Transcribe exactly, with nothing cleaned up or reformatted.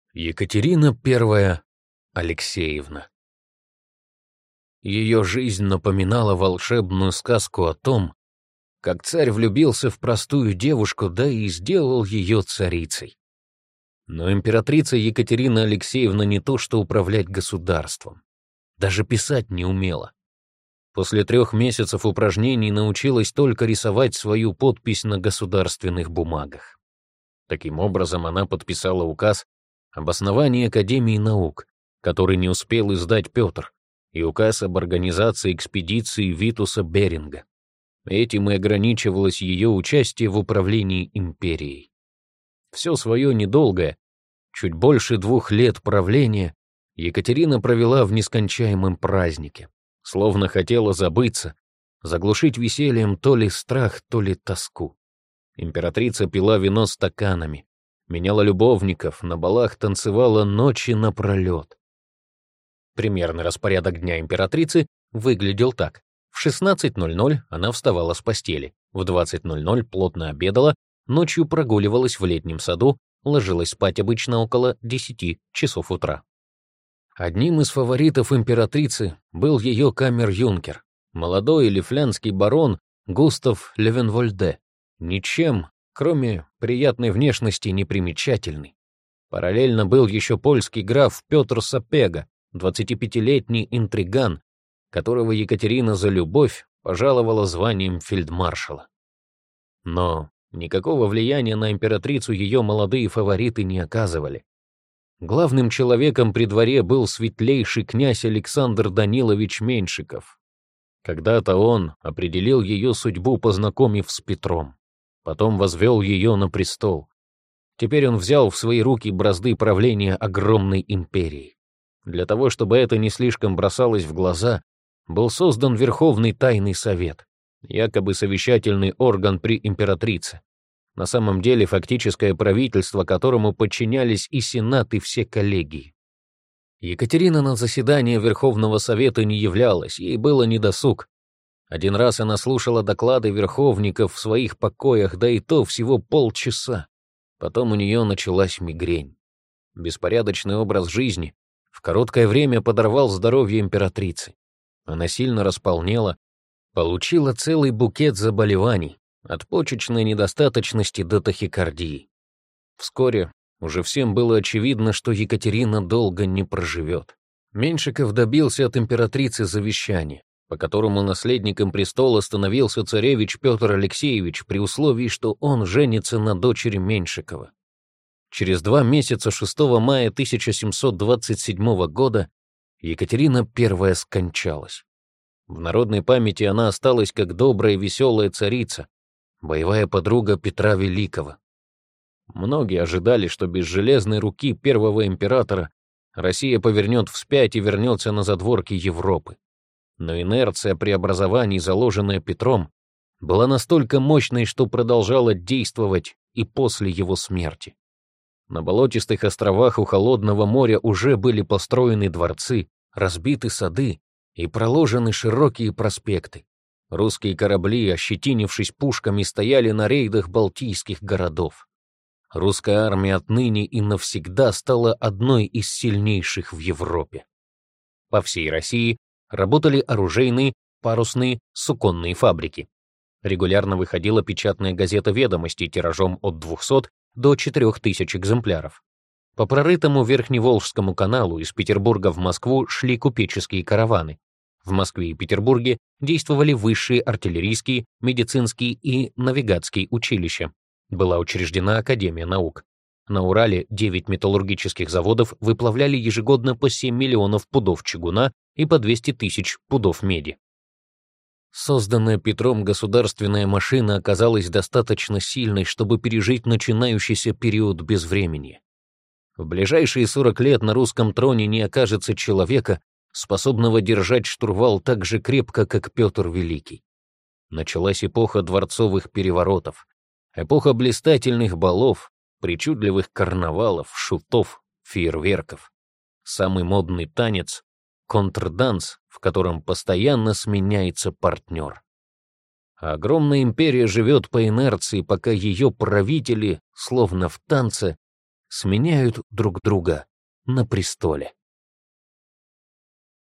Екатерина Первая Алексеевна. Ее жизнь напоминала волшебную сказку о том, как царь влюбился в простую девушку, да и сделал ее царицей. Но императрица Екатерина Алексеевна не то что управлять государством, даже писать не умела. После трех месяцев упражнений научилась только рисовать свою подпись на государственных бумагах. Таким образом, она подписала указ об основании Академии наук, который не успел издать Петр, и указ об организации экспедиции Витуса Беринга. Этим и ограничивалось ее участие в управлении империей. Все свое недолгое, чуть больше двух лет правления, Екатерина провела в нескончаемом празднике, словно хотела забыться, заглушить весельем то ли страх, то ли тоску. Императрица пила вино стаканами, меняла любовников, на балах танцевала ночи напролет. Примерный распорядок дня императрицы выглядел так. В шестнадцать ноль ноль она вставала с постели, в двадцать ноль ноль плотно обедала, ночью прогуливалась в летнем саду, ложилась спать обычно около десяти часов утра. Одним из фаворитов императрицы был ее камер-юнкер, молодой лифлянский барон Густав Левенвольде, ничем, кроме приятной внешности, непримечательный. Параллельно был еще польский граф Петр Сапега, двадцатипятилетний интриган, которого Екатерина за любовь пожаловала званием фельдмаршала. Но никакого влияния на императрицу ее молодые фавориты не оказывали. Главным человеком при дворе был светлейший князь Александр Данилович Меньшиков. Когда-то он определил ее судьбу, познакомив с Петром. Потом возвел ее на престол. Теперь он взял в свои руки бразды правления огромной империей. Для того, чтобы это не слишком бросалось в глаза, был создан Верховный Тайный Совет, якобы совещательный орган при императрице. На самом деле фактическое правительство, которому подчинялись и Сенат, и все коллегии. Екатерина на заседание Верховного Совета не являлась, ей было недосуг. Один раз она слушала доклады верховников в своих покоях, да и то всего полчаса. Потом у нее началась мигрень. Беспорядочный образ жизни в короткое время подорвал здоровье императрицы. Она сильно располнела, получила целый букет заболеваний, от почечной недостаточности до тахикардии. Вскоре уже всем было очевидно, что Екатерина долго не проживет. Меньшиков добился от императрицы завещания, по которому наследником престола становился царевич Петр Алексеевич при условии, что он женится на дочери Меньшикова. Через два месяца, шестого мая тысяча семьсот двадцать седьмого года, Екатерина Первая скончалась. В народной памяти она осталась как добрая и веселая царица, боевая подруга Петра Великого. Многие ожидали, что без железной руки первого императора Россия повернет вспять и вернется на задворки Европы. Но инерция преобразований, заложенная Петром, была настолько мощной, что продолжала действовать и после его смерти. На болотистых островах у холодного моря уже были построены дворцы, разбиты сады и проложены широкие проспекты. Русские корабли, ощетинившись пушками, стояли на рейдах балтийских городов. Русская армия отныне и навсегда стала одной из сильнейших в Европе. По всей России работали оружейные, парусные, суконные фабрики. Регулярно выходила печатная газета «Ведомости» тиражом от двухсот до четырёх тысяч экземпляров. По прорытому Верхневолжскому каналу из Петербурга в Москву шли купеческие караваны. В Москве и Петербурге действовали высшие артиллерийские, медицинские и навигатские училища. Была учреждена Академия наук. На Урале девять металлургических заводов выплавляли ежегодно по семь миллионов пудов чугуна и по двести тысяч пудов меди. Созданная Петром государственная машина оказалась достаточно сильной, чтобы пережить начинающийся период безвременья. В ближайшие сорок лет на русском троне не окажется человека, способного держать штурвал так же крепко, как Петр Великий. Началась эпоха дворцовых переворотов, эпоха блистательных балов, причудливых карнавалов, шутов, фейерверков. Самый модный танец — контрданс, в котором постоянно сменяется партнер. А огромная империя живет по инерции, пока ее правители, словно в танце, сменяют друг друга на престоле.